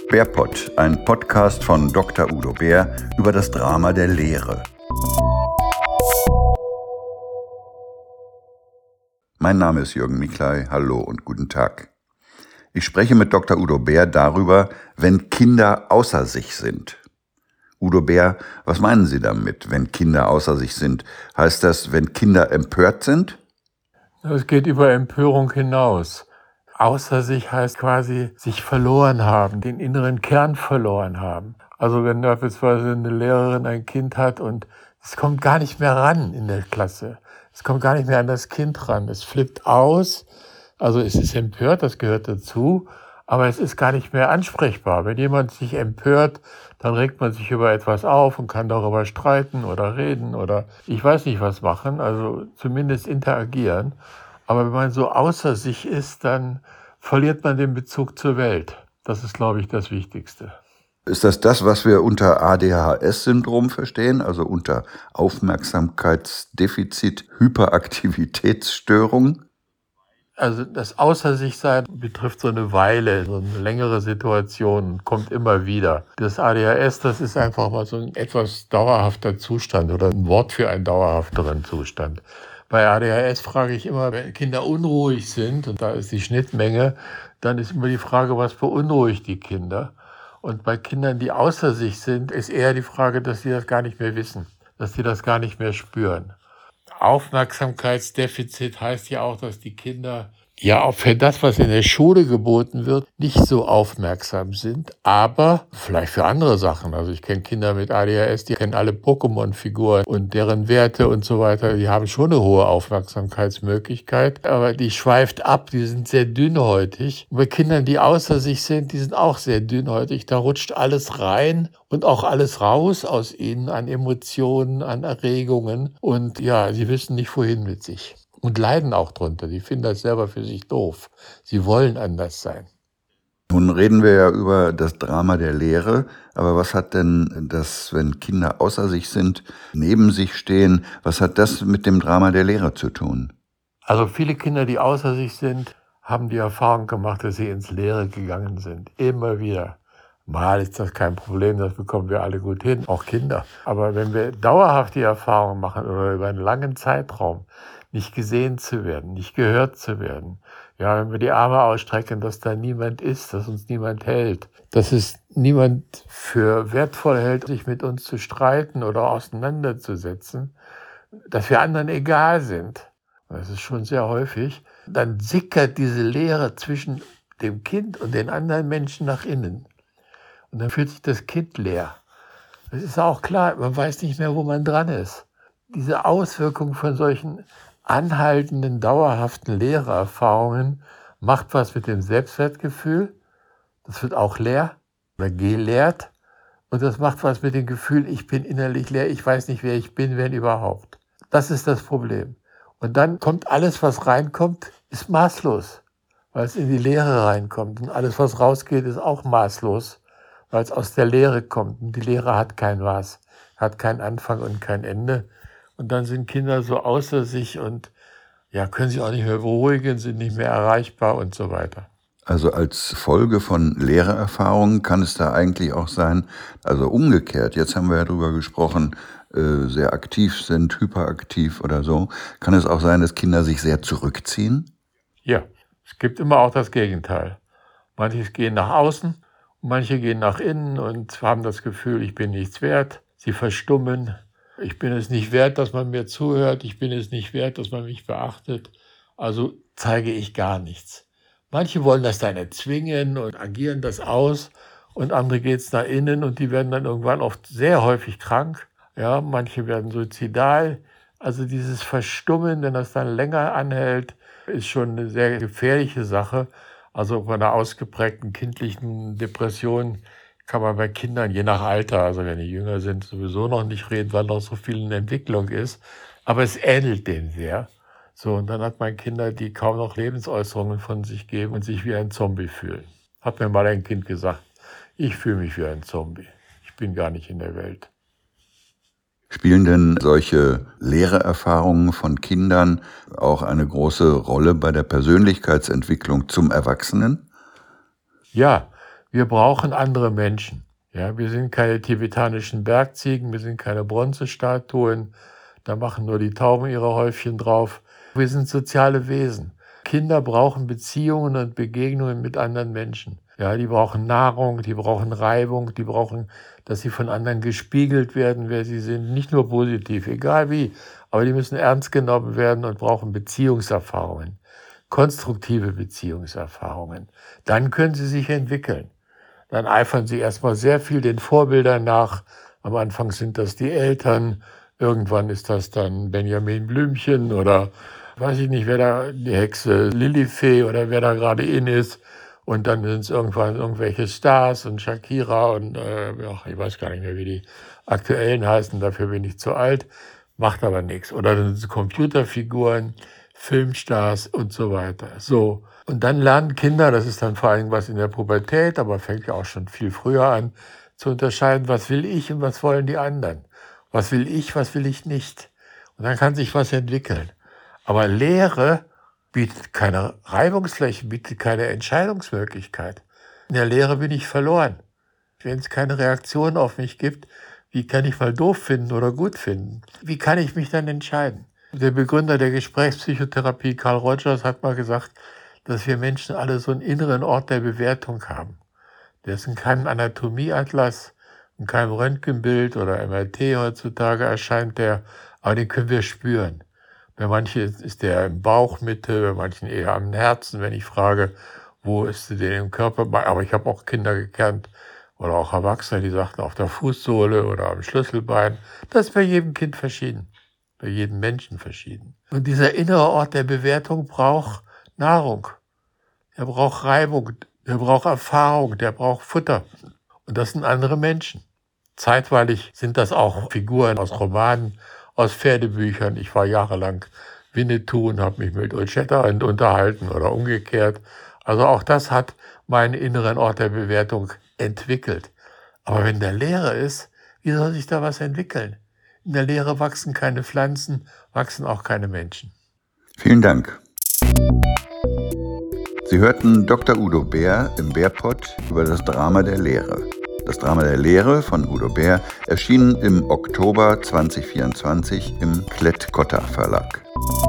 BärPod, ein Podcast von Dr. Udo Bär über das Drama der Lehre. Mein Name ist Jürgen Michley, hallo und guten Tag. Ich spreche mit Dr. Udo Bär darüber, wenn Kinder außer sich sind. Udo Bär, was meinen Sie damit, wenn Kinder außer sich sind? Heißt das, wenn Kinder empört sind? Es geht über Empörung hinaus. Außer sich heißt quasi sich verloren haben, den inneren Kern verloren haben. Also wenn beispielsweise eine Lehrerin ein Kind hat und es kommt gar nicht mehr ran in der Klasse. Es kommt gar nicht mehr an das Kind ran. Es flippt aus. Also es ist empört, das gehört dazu. Aber es ist gar nicht mehr ansprechbar. Wenn jemand sich empört, dann regt man sich über etwas auf und kann darüber streiten oder reden oder ich weiß nicht was machen. Also zumindest interagieren. Aber wenn man so außer sich ist, dann verliert man den Bezug zur Welt. Das ist, glaube ich, das Wichtigste. Ist das, was wir unter ADHS-Syndrom verstehen, also unter Aufmerksamkeitsdefizit, Hyperaktivitätsstörung? Also das Außer sich sein betrifft so eine Weile, so eine längere Situation, kommt immer wieder. Das ADHS, das ist einfach mal so ein etwas dauerhafter Zustand oder ein Wort für einen dauerhafteren Zustand. Bei ADHS frage ich immer, wenn Kinder unruhig sind, und da ist die Schnittmenge, dann ist immer die Frage, was beunruhigt die Kinder? Und bei Kindern, die außer sich sind, ist eher die Frage, dass sie das gar nicht mehr wissen, dass sie das gar nicht mehr spüren. Aufmerksamkeitsdefizit heißt ja auch, dass die Kinder ja auch für das, was in der Schule geboten wird, nicht so aufmerksam sind, aber vielleicht für andere Sachen. Also ich kenne Kinder mit ADHS, die kennen alle Pokémon-Figuren und deren Werte und so weiter. Die haben schon eine hohe Aufmerksamkeitsmöglichkeit, aber die schweift ab, die sind sehr dünnhäutig. Und bei Kindern, die außer sich sind, die sind auch sehr dünnhäutig. Da rutscht alles rein und auch alles raus aus ihnen an Emotionen, an Erregungen. Und ja, sie wissen nicht, wohin mit sich. Und leiden auch drunter. Die finden das selber für sich doof. Sie wollen anders sein. Nun reden wir ja über das Drama der Lehre, aber was hat denn das, wenn Kinder außer sich sind, neben sich stehen, was hat das mit dem Drama der Lehre zu tun? Also viele Kinder, die außer sich sind, haben die Erfahrung gemacht, dass sie ins Leere gegangen sind. Immer wieder. Mal ist das kein Problem, das bekommen wir alle gut hin, auch Kinder. Aber wenn wir dauerhaft die Erfahrung machen oder über einen langen Zeitraum, nicht gesehen zu werden, nicht gehört zu werden. Ja, wenn wir die Arme ausstrecken, dass da niemand ist, dass uns niemand hält, dass es niemand für wertvoll hält, sich mit uns zu streiten oder auseinanderzusetzen, dass wir anderen egal sind. Das ist schon sehr häufig. Dann sickert diese Leere zwischen dem Kind und den anderen Menschen nach innen. Und dann fühlt sich das Kind leer. Das ist auch klar, man weiß nicht mehr, wo man dran ist. Diese Auswirkung von solchen anhaltenden, dauerhaften Lehrerfahrungen macht was mit dem Selbstwertgefühl. Das wird auch leer oder geleert. Und das macht was mit dem Gefühl, ich bin innerlich leer, ich weiß nicht, wer ich bin, wenn überhaupt. Das ist das Problem. Und dann kommt alles, was reinkommt, ist maßlos, weil es in die Leere reinkommt. Und alles, was rausgeht, ist auch maßlos, weil es aus der Leere kommt. Und die Leere hat kein Maß, hat keinen Anfang und kein Ende. Und dann sind Kinder so außer sich und ja, können sich auch nicht mehr beruhigen, sind nicht mehr erreichbar und so weiter. Also als Folge von Lehrererfahrungen kann es da eigentlich auch sein, also umgekehrt, jetzt haben wir ja drüber gesprochen, sehr aktiv sind, hyperaktiv oder so, kann es auch sein, dass Kinder sich sehr zurückziehen? Ja, es gibt immer auch das Gegenteil. Manche gehen nach außen, manche gehen nach innen und haben das Gefühl, ich bin nichts wert. Sie verstummen. Ich bin es nicht wert, dass man mir zuhört. Ich bin es nicht wert, dass man mich beachtet. Also zeige ich gar nichts. Manche wollen das dann erzwingen und agieren das aus. Und andere geht es nach innen und die werden dann irgendwann oft sehr häufig krank. Ja, manche werden suizidal. Also dieses Verstummen, wenn das dann länger anhält, ist schon eine sehr gefährliche Sache. Also bei einer ausgeprägten kindlichen Depression kann man bei Kindern, je nach Alter, also wenn die jünger sind, sowieso noch nicht reden, weil noch so viel in Entwicklung ist. Aber es ähnelt denen sehr. So, und dann hat man Kinder, die kaum noch Lebensäußerungen von sich geben und sich wie ein Zombie fühlen. Hat mir mal ein Kind gesagt, ich fühle mich wie ein Zombie. Ich bin gar nicht in der Welt. Spielen denn solche Lehrererfahrungen von Kindern auch eine große Rolle bei der Persönlichkeitsentwicklung zum Erwachsenen? Ja, Wir brauchen andere Menschen. Ja, wir sind keine tibetanischen Bergziegen, wir sind keine Bronzestatuen, da machen nur die Tauben ihre Häufchen drauf. Wir sind soziale Wesen. Kinder brauchen Beziehungen und Begegnungen mit anderen Menschen. Ja, die brauchen Nahrung, die brauchen Reibung, die brauchen, dass sie von anderen gespiegelt werden, wer sie sind. Nicht nur positiv, egal wie, aber die müssen ernst genommen werden und brauchen Beziehungserfahrungen, konstruktive Beziehungserfahrungen. Dann können sie sich entwickeln. Dann eifern sie erstmal sehr viel den Vorbildern nach. Am Anfang sind das die Eltern, irgendwann ist das dann Benjamin Blümchen oder weiß ich nicht, wer da, die Hexe Lilifee oder wer da gerade in ist. Und dann sind es irgendwann irgendwelche Stars und Shakira und ich weiß gar nicht mehr, wie die aktuellen heißen, dafür bin ich zu alt, macht aber nichts. Oder dann sind es Computerfiguren, Filmstars und so weiter. So. Und dann lernen Kinder, das ist dann vor allem was in der Pubertät, aber fängt ja auch schon viel früher an, zu unterscheiden, was will ich und was wollen die anderen. Was will ich nicht. Und dann kann sich was entwickeln. Aber Lehre bietet keine Reibungsfläche, bietet keine Entscheidungsmöglichkeit. In der Lehre bin ich verloren. Wenn es keine Reaktion auf mich gibt, wie kann ich mal doof finden oder gut finden? Wie kann ich mich dann entscheiden? Der Begründer der Gesprächspsychotherapie, Carl Rogers, hat mal gesagt, dass wir Menschen alle so einen inneren Ort der Bewertung haben. Der ist in keinem Anatomieatlas, in keinem Röntgenbild oder MRT heutzutage erscheint der, aber den können wir spüren. Bei manchen ist der im Bauchmitte, bei manchen eher am Herzen, wenn ich frage, wo ist der im Körper? Aber ich habe auch Kinder gekannt oder auch Erwachsene, die sagten auf der Fußsohle oder am Schlüsselbein. Das ist bei jedem Kind verschieden, bei jedem Menschen verschieden. Und dieser innere Ort der Bewertung braucht Nahrung. Der braucht Reibung, der braucht Erfahrung, der braucht Futter. Und das sind andere Menschen. Zeitweilig sind das auch Figuren aus Romanen, aus Pferdebüchern. Ich war jahrelang Winnetou und habe mich mit Old Shatterhand unterhalten oder umgekehrt. Also auch das hat meinen inneren Ort der Bewertung entwickelt. Aber wenn der Leere ist, wie soll sich da was entwickeln? In der Leere wachsen keine Pflanzen, wachsen auch keine Menschen. Vielen Dank. Sie hörten Dr. Udo Bär im Bärpott über das Drama der Lehre. Das Drama der Lehre von Udo Bär erschien im Oktober 2024 im Klett-Cotta Verlag.